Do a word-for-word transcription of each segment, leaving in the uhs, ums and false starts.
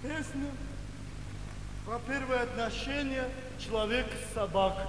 песня про первое отношение человек-собака.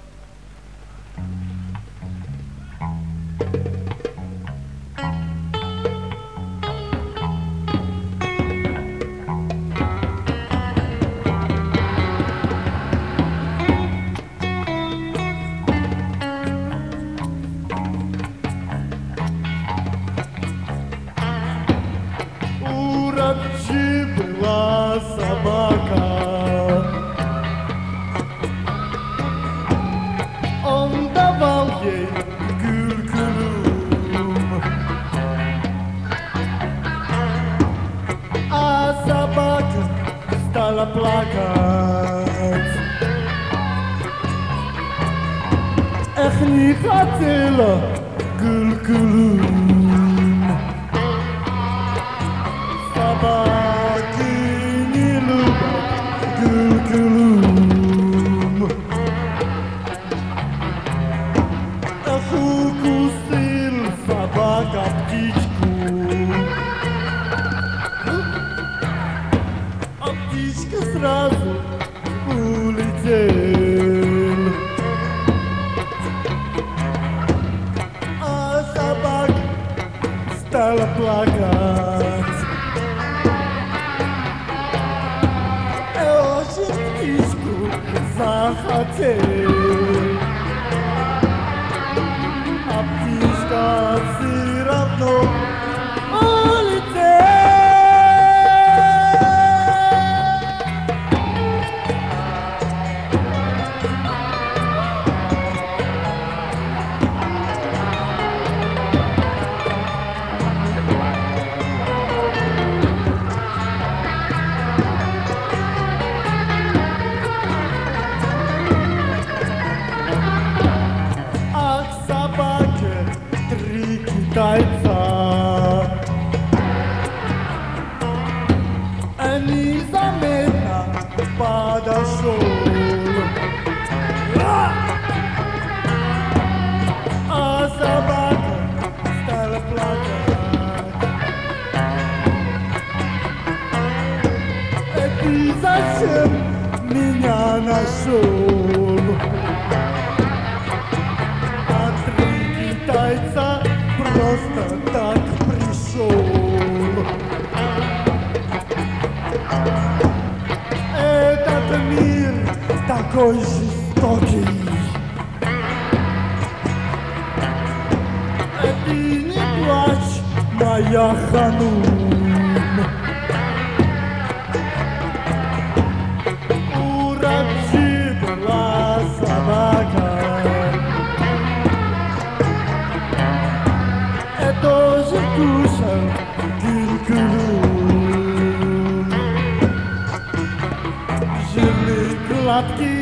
Была собака, он давал ей куркулум, а собака стала плакать. Эх, не хотела куркулум. Собаки не любят куркулум. Эх, укусил собака птичку, а птичка сразу улетел. А собака стала плакать. Захотел, а птичка все равно улетела. Китайца, незаметно подошел, а собака стала плакать. Ты зачем меня нашел? А три китайца просто так пришел. Этот мир такой жестокий. Ты не плачь, моя ханум. У Раджи была собака, тоже кушал куркулум. Жирные кладки